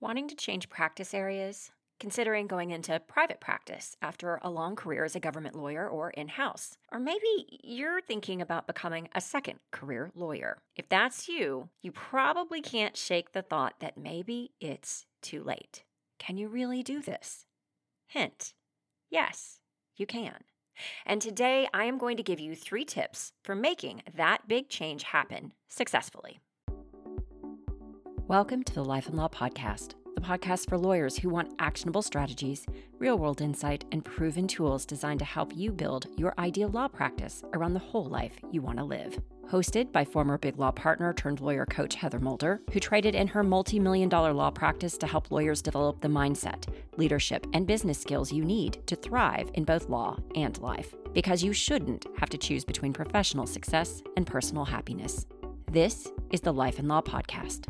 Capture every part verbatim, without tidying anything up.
Wanting to change practice areas? Considering going into private practice after a long career as a government lawyer or in house? Or maybe you're thinking about becoming a second career lawyer. If that's you, you probably can't shake the thought that maybe it's too late. Can you really do this? Hint: yes, you can. And today I am going to give you three tips for making that big change happen successfully. Welcome to the Life and Law Podcast, the podcast for lawyers who want actionable strategies, real-world insight, and proven tools designed to help you build your ideal law practice around the whole life you want to live. Hosted by former Big Law partner turned lawyer coach Heather Mulder, who traded in her multi-million dollar law practice to help lawyers develop the mindset, leadership, and business skills you need to thrive in both law and life. Because you shouldn't have to choose between professional success and personal happiness. This is the Life and Law Podcast.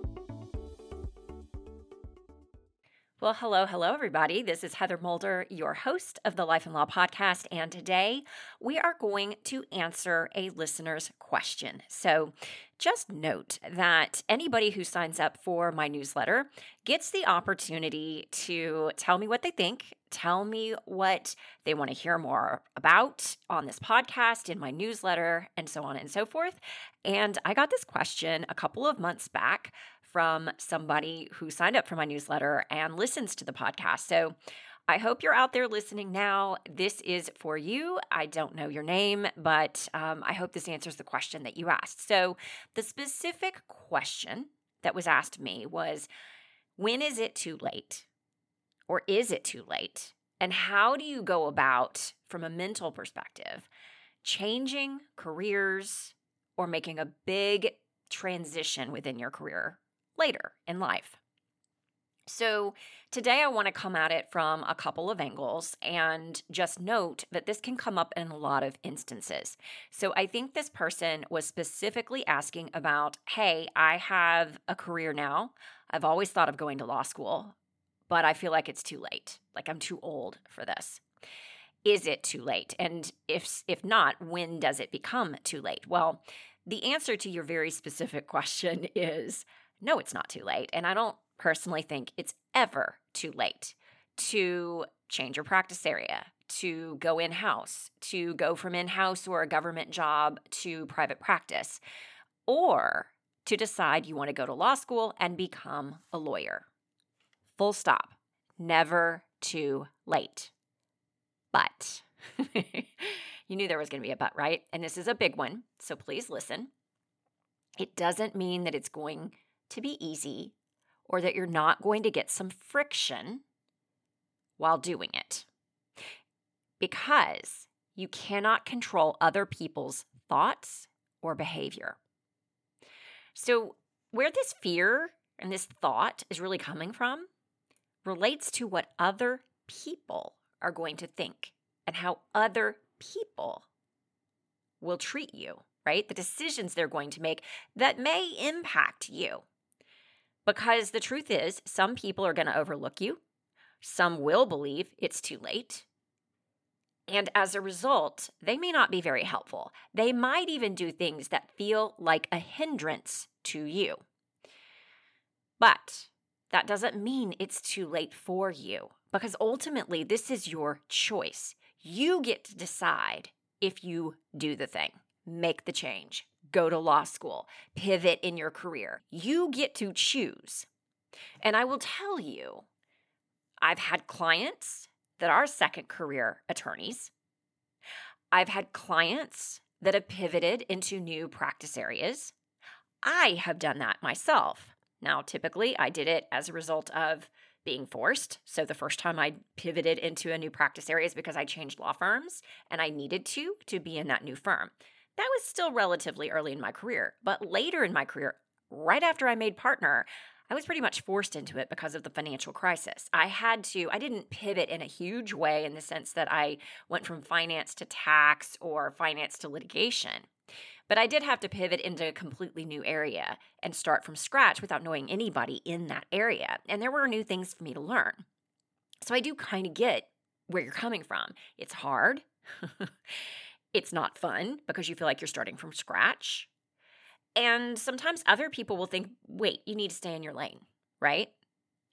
Well, hello, hello, everybody. This is Heather Mulder, your host of the Life and Law Podcast, and today we are going to answer a listener's question. So just note that anybody who signs up for my newsletter gets the opportunity to tell me what they think, tell me what they want to hear more about on this podcast, in my newsletter, and so on and so forth. And I got this question a couple of months back from somebody who signed up for my newsletter and listens to the podcast. So I hope you're out there listening now. This is for you. I don't know your name, but um, I hope this answers the question that you asked. So the specific question that was asked me was, when is it too late? Or is it too late? And how do you go about, from a mental perspective, changing careers or making a big transition within your career later in life? So today I want to come at it from a couple of angles and just note that this can come up in a lot of instances. So I think this person was specifically asking about, hey, I have a career now. I've always thought of going to law school, but I feel like it's too late. Like I'm too old for this. Is it too late? And if if not, when does it become too late? Well, the answer to your very specific question is no, it's not too late. And I don't personally think it's ever too late to change your practice area, to go in-house, to go from in-house or a government job to private practice, or to decide you want to go to law school and become a lawyer. Full stop. Never too late. But you knew there was going to be a but, right? And this is a big one, so please listen. It doesn't mean that it's going to be easy or that you're not going to get some friction while doing it, because you cannot control other people's thoughts or behavior. So where this fear and this thought is really coming from relates to what other people are going to think and how other people will treat you, right? The decisions they're going to make that may impact you. Because the truth is, some people are going to overlook you. Some will believe it's too late. And as a result, they may not be very helpful. They might even do things that feel like a hindrance to you. But that doesn't mean it's too late for you, because ultimately this is your choice. You get to decide if you do the thing, make the change, go to law school, pivot in your career. You get to choose. And I will tell you, I've had clients that are second career attorneys. I've had clients that have pivoted into new practice areas. I have done that myself. Now, typically, I did it as a result of being forced. So the first time I pivoted into a new practice area is because I changed law firms and I needed to, to be in that new firm. That was still relatively early in my career. But later in my career, right after I made partner, I was pretty much forced into it because of the financial crisis. I had to, I didn't pivot in a huge way in the sense that I went from finance to tax or finance to litigation. But I did have to pivot into a completely new area and start from scratch without knowing anybody in that area. And there were new things for me to learn. So I do kind of get where you're coming from. It's hard. It's not fun because you feel like you're starting from scratch. And sometimes other people will think, wait, you need to stay in your lane, right?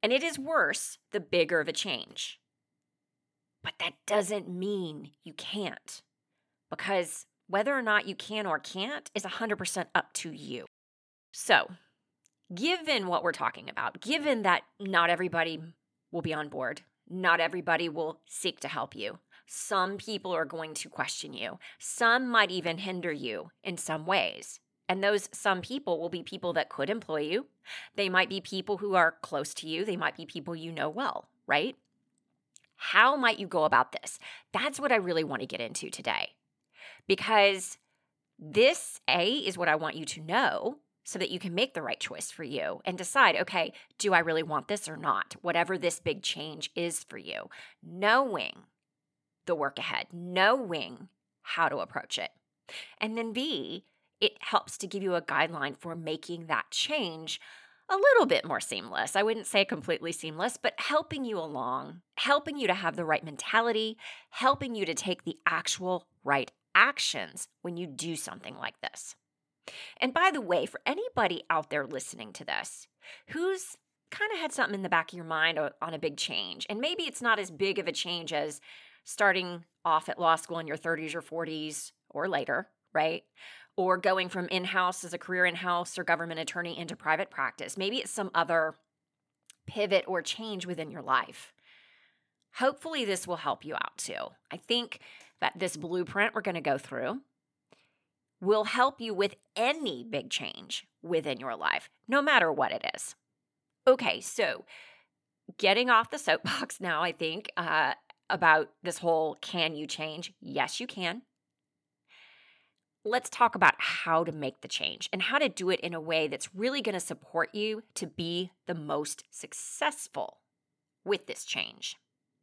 And it is worse the bigger the change. But that doesn't mean you can't, because whether or not you can or can't is one hundred percent up to you. So, given what we're talking about, given that not everybody will be on board, not everybody will seek to help you, some people are going to question you, some might even hinder you in some ways. And those some people will be people that could employ you. They might be people who are close to you. They might be people you know well, right? How might you go about this? That's what I really want to get into today. Because this, A, is what I want you to know so that you can make the right choice for you and decide, okay, do I really want this or not? Whatever this big change is for you. Knowing the work ahead, knowing how to approach it. And then B, it helps to give you a guideline for making that change a little bit more seamless. I wouldn't say completely seamless, but helping you along, helping you to have the right mentality, helping you to take the actual right actions when you do something like this. And by the way, for anybody out there listening to this who's kind of had something in the back of your mind on a big change, and maybe it's not as big of a change as starting off at law school in your thirties or forties or later, right? Or going from in-house as a career in-house or government attorney into private practice. Maybe it's some other pivot or change within your life. Hopefully this will help you out too. I think that this blueprint we're going to go through will help you with any big change within your life, no matter what it is. Okay, so getting off the soapbox now, I think, uh, about this whole can you change? Yes, you can. Let's talk about how to make the change and how to do it in a way that's really going to support you to be the most successful with this change.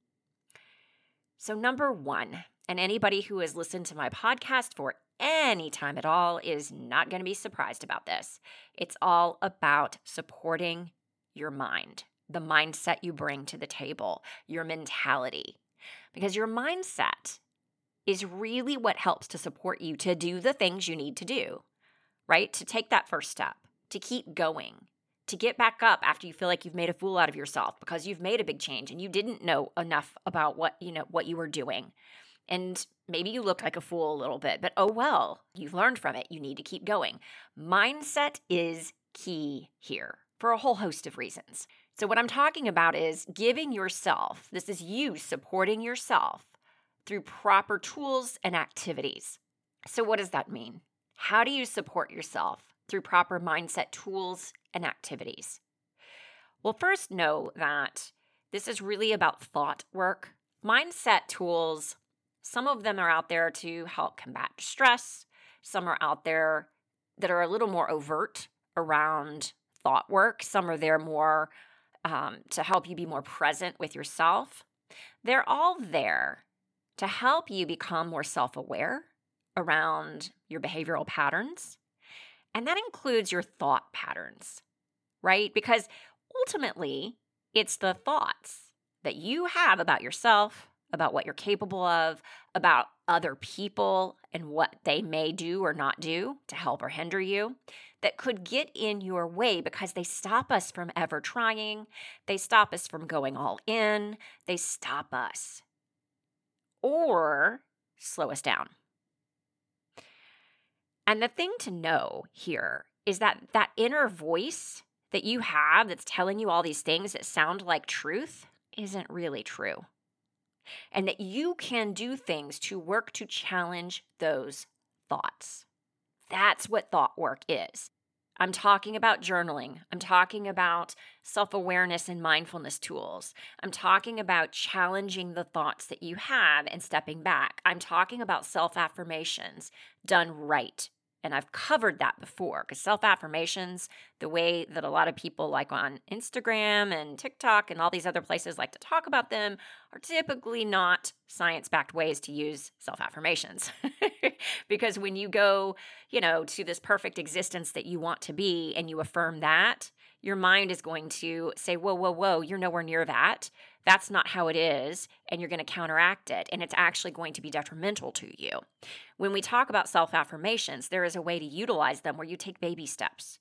So number one, and anybody who has listened to my podcast for any time at all is not going to be surprised about this. It's all about supporting your mind, the mindset you bring to the table, your mentality. Because your mindset is really what helps to support you to do the things you need to do, right? To take that first step, to keep going, to get back up after you feel like you've made a fool out of yourself because you've made a big change and you didn't know enough about what, you know, what you were doing. And maybe you looked like a fool a little bit, but oh well, you've learned from it. You need to keep going. Mindset is key here for a whole host of reasons. So what I'm talking about is giving yourself, this is you supporting yourself through proper tools and activities. So what does that mean? How do you support yourself through proper mindset tools and activities? Well, first know that this is really about thought work. Mindset tools, some of them are out there to help combat stress. Some are out there that are a little more overt around thought work. Some are there more um, to help you be more present with yourself. They're all there to help you become more self-aware around your behavioral patterns. And that includes your thought patterns, right? Because ultimately, it's the thoughts that you have about yourself, about what you're capable of, about other people and what they may do or not do to help or hinder you, that could get in your way because they stop us from ever trying. They stop us from going all in. They stop us or slow us down. And the thing to know here is that that inner voice that you have that's telling you all these things that sound like truth isn't really true. And that you can do things to work to challenge those thoughts. That's what thought work is. I'm talking about journaling. I'm talking about self-awareness and mindfulness tools. I'm talking about challenging the thoughts that you have and stepping back. I'm talking about self-affirmations done right. And I've covered that before because self-affirmations, the way that a lot of people like on Instagram and TikTok and all these other places like to talk about them are typically not science-backed ways to use self-affirmations. Because when you go, you know, to this perfect existence that you want to be and you affirm that, your mind is going to say, whoa, whoa, whoa, you're nowhere near that. That's not how it is, and you're going to counteract it, and it's actually going to be detrimental to you. When we talk about self-affirmations, there is a way to utilize them where you take baby steps.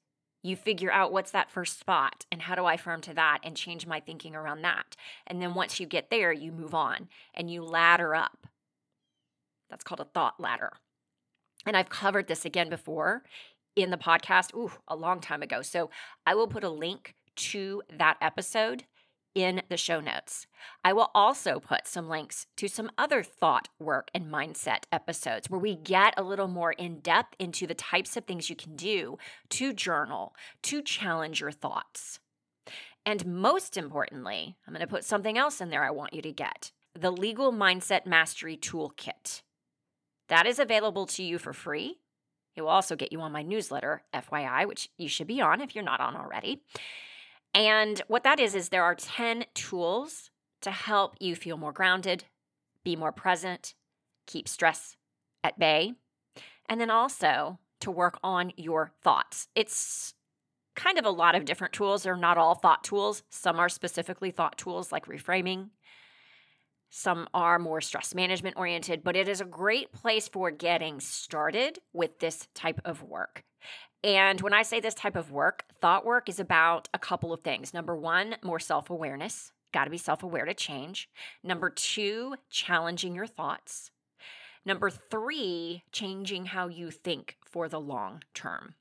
You figure out what's that first spot and how do I firm to that and change my thinking around that. And then once you get there, you move on and you ladder up. That's called a thought ladder. And I've covered this again before in the podcast, ooh, a long time ago. So I will put a link to that episode in the show notes. I will also put some links to some other thought work and mindset episodes where we get a little more in depth into the types of things you can do to journal, to challenge your thoughts. And most importantly, I'm going to put something else in there I want you to get, the Legal Mindset Mastery Toolkit. That is available to you for free. It will also get you on my newsletter, F Y I, which you should be on if you're not on already. And what that is, is there are ten tools to help you feel more grounded, be more present, keep stress at bay, and then also to work on your thoughts. It's kind of a lot of different tools. They're not all thought tools. Some are specifically thought tools like reframing. Some are more stress management oriented, but it is a great place for getting started with this type of work. And when I say this type of work, thought work is about a couple of things. Number one, more self-awareness. Got to be self-aware to change. Number two, challenging your thoughts. Number three, changing how you think for the long term.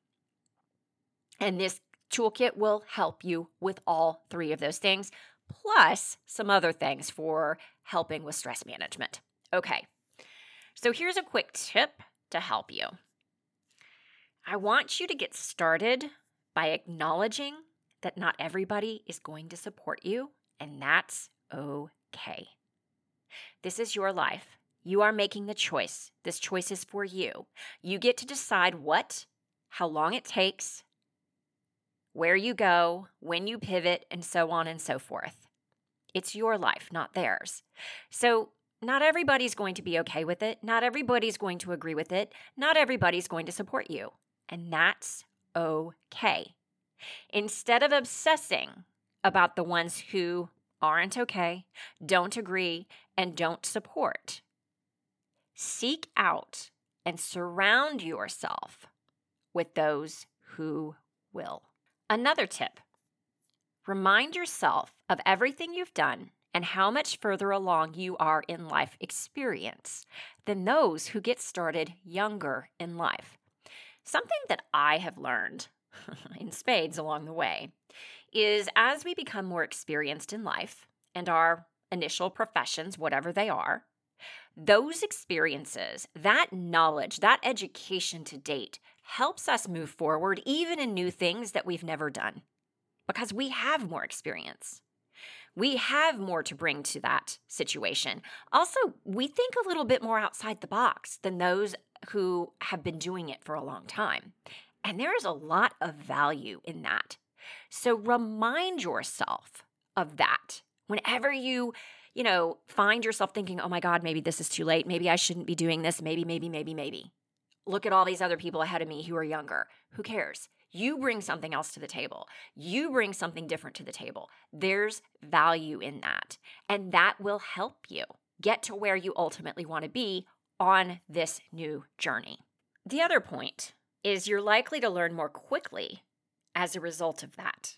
And this toolkit will help you with all three of those things, plus some other things for helping with stress management. Okay, so here's a quick tip to help you. I want you to get started by acknowledging that not everybody is going to support you, and that's okay. This is your life. You are making the choice. This choice is for you. You get to decide what, how long it takes, where you go, when you pivot, and so on and so forth. It's your life, not theirs. So not everybody's going to be okay with it. Not everybody's going to agree with it. Not everybody's going to support you. And that's okay. Instead of obsessing about the ones who aren't okay, don't agree, and don't support, seek out and surround yourself with those who will. Another tip, remind yourself of everything you've done and how much further along you are in life experience than those who get started younger in life. Something that I have learned in spades along the way is as we become more experienced in life and our initial professions, whatever they are, those experiences, that knowledge, that education to date helps us move forward even in new things that we've never done because we have more experience. We have more to bring to that situation. Also, we think a little bit more outside the box than those who have been doing it for a long time. And there is a lot of value in that. So remind yourself of that whenever you, you know, find yourself thinking, oh my God, maybe this is too late. Maybe I shouldn't be doing this. Maybe, maybe, maybe, maybe. Look at all these other people ahead of me who are younger. Who cares? You bring something else to the table. You bring something different to the table. There's value in that. And that will help you get to where you ultimately want to be on this new journey. The other point is you're likely to learn more quickly as a result of that.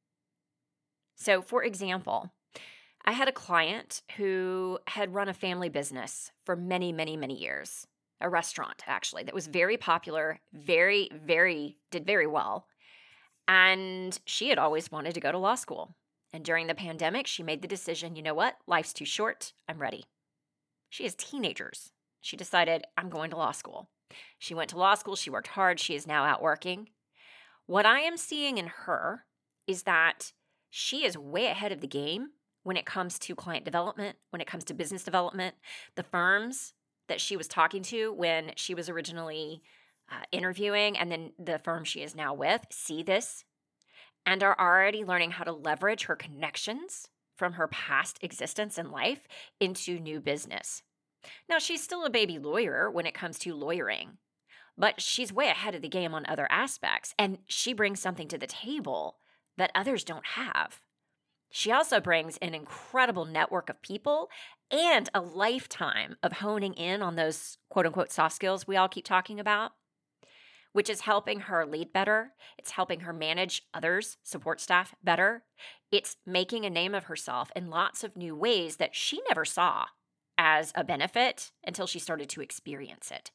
So, for example, I had a client who had run a family business for many, many, many years. A restaurant, actually, that was very popular, very, very, did very well. And she had always wanted to go to law school. And during the pandemic, she made the decision, you know what? Life's too short. I'm ready. She has teenagers. She decided, I'm going to law school. She went to law school. She worked hard. She is now out working. What I am seeing in her is that she is way ahead of the game when it comes to client development, when it comes to business development. The firms that she was talking to when she was originally uh, interviewing and then the firm she is now with see this and are already learning how to leverage her connections from her past existence in life into new business. Now, she's still a baby lawyer when it comes to lawyering, but she's way ahead of the game on other aspects, and she brings something to the table that others don't have. She also brings an incredible network of people and a lifetime of honing in on those quote-unquote soft skills we all keep talking about. which is helping her lead better. It's helping her manage others, support staff better. It's making a name of herself in lots of new ways that she never saw as a benefit until she started to experience it.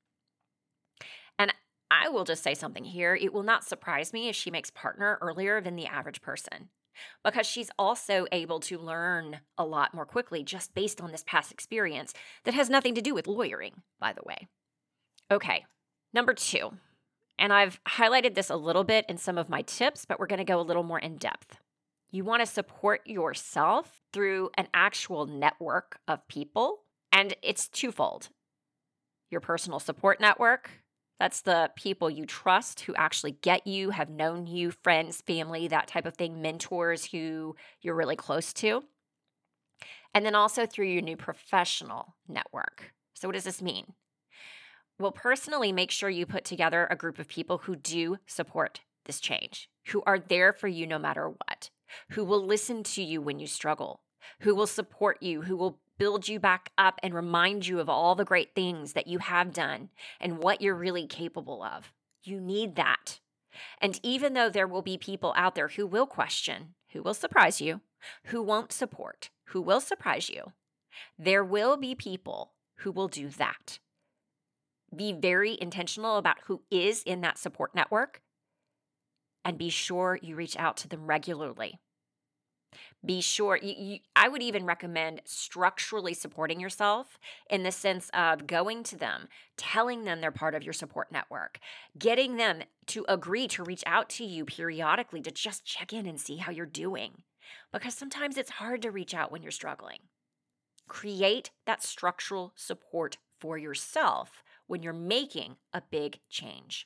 And I will just say something here. It will not surprise me if she makes partner earlier than the average person, because she's also able to learn a lot more quickly just based on this past experience that has nothing to do with lawyering, by the way. Okay, number two, and I've highlighted this a little bit in some of my tips, but we're going to go a little more in depth. You want to support yourself through an actual network of people, and it's twofold. Your personal support network, that's the people you trust who actually get you, have known you, friends, family, that type of thing, mentors who you're really close to. And then also through your new professional network. So what does this mean? Well, personally, make sure you put together a group of people who do support this change, who are there for you no matter what, who will listen to you when you struggle, who will support you, who will build you back up and remind you of all the great things that you have done and what you're really capable of. You need that. And even though there will be people out there who will question, who will surprise you, who won't support, who will surprise you, there will be people who will do that. Be very intentional about who is in that support network and be sure you reach out to them regularly. Be sure, you, you, I would even recommend structurally supporting yourself in the sense of going to them, telling them they're part of your support network, getting them to agree to reach out to you periodically to just check in and see how you're doing. Because sometimes it's hard to reach out when you're struggling. Create that structural support for yourself when you're making a big change.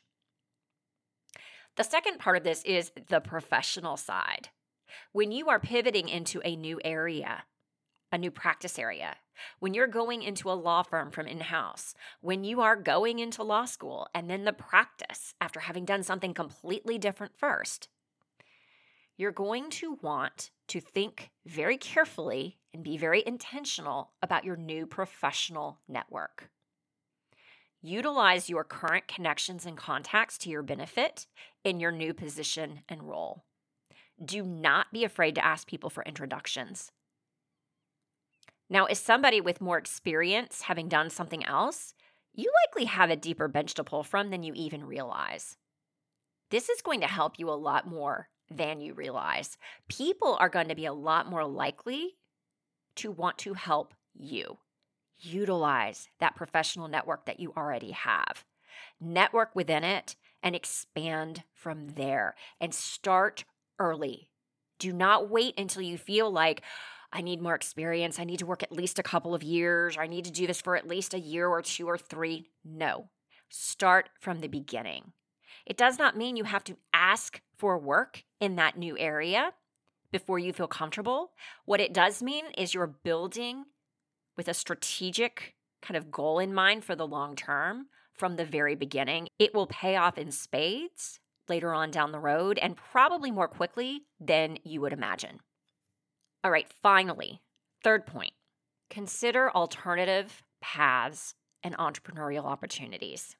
The second part of this is the professional side. When you are pivoting into a new area, a new practice area, when you're going into a law firm from in-house, when you are going into law school and then the practice after having done something completely different first, you're going to want to think very carefully and be very intentional about your new professional network. Utilize your current connections and contacts to your benefit in your new position and role. Do not be afraid to ask people for introductions. Now, as somebody with more experience having done something else, you likely have a deeper bench to pull from than you even realize. This is going to help you a lot more than you realize. People are going to be a lot more likely to want to help you. Utilize that professional network that you already have. Network within it and expand from there and start early. Do not wait until you feel like, I need more experience, I need to work at least a couple of years, or I need to do this for at least a year or two or three. No. Start from the beginning. It does not mean you have to ask for work in that new area before you feel comfortable. What it does mean is you're building with a strategic kind of goal in mind for the long term from the very beginning. It will pay off in spades later on down the road and probably more quickly than you would imagine. All right, finally, third point, consider alternative paths and entrepreneurial opportunities.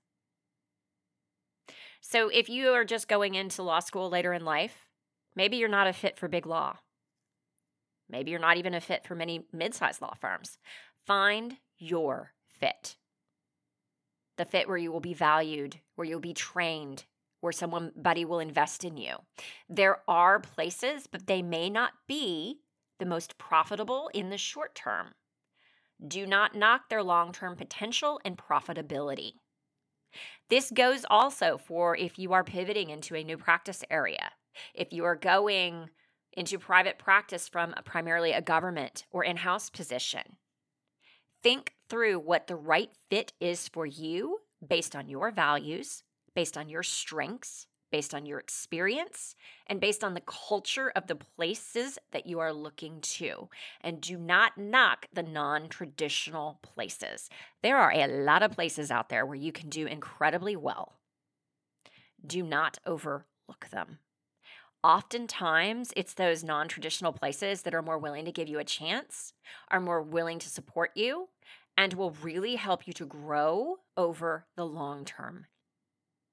So if you are just going into law school later in life, maybe you're not a fit for big law. Maybe you're not even a fit for many mid-sized law firms. Find your fit. The fit where you will be valued, where you'll be trained, where somebody will invest in you. There are places, but they may not be the most profitable in the short term. Do not knock their long-term potential and profitability. This goes also for if you are pivoting into a new practice area, if you are going into private practice from a, primarily a government or in-house position. Think through what the right fit is for you based on your values, based on your strengths, based on your experience, and based on the culture of the places that you are looking to. And do not knock the non-traditional places. There are a lot of places out there where you can do incredibly well. Do not overlook them. Oftentimes, it's those non-traditional places that are more willing to give you a chance, are more willing to support you, and will really help you to grow over the long term.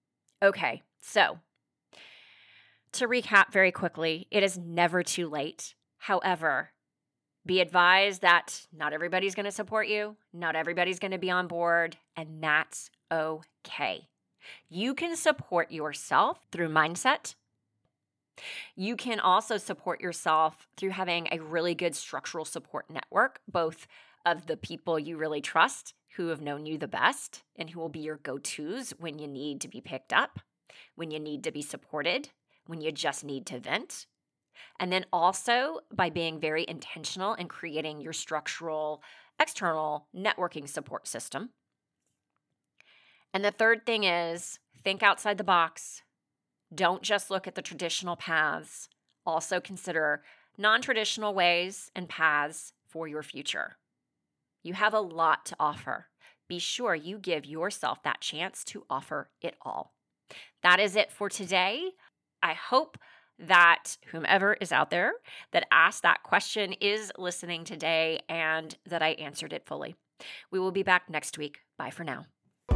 Okay, so to recap very quickly, it is never too late. However, be advised that not everybody's going to support you, not everybody's going to be on board, and that's okay. You can support yourself through mindset. You can also support yourself through having a really good structural support network, both of the people you really trust, who have known you the best, and who will be your go-tos when you need to be picked up, when you need to be supported, when you just need to vent. And then also by being very intentional in creating your structural, external networking support system. And the third thing is think outside the box. Don't just look at the traditional paths. Also consider non-traditional ways and paths for your future. You have a lot to offer. Be sure you give yourself that chance to offer it all. That is it for today. I hope that whomever is out there that asked that question is listening today and that I answered it fully. We will be back next week. Bye for now.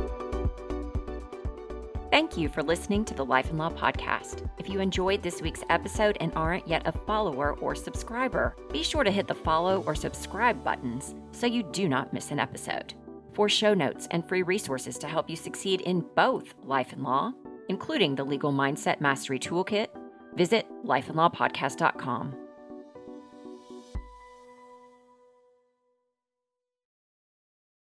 Thank you for listening to the Life and Law Podcast. If you enjoyed this week's episode and aren't yet a follower or subscriber, be sure to hit the follow or subscribe buttons so you do not miss an episode. For show notes and free resources to help you succeed in both life and law, including the Legal Mindset Mastery Toolkit, visit life and law podcast dot com.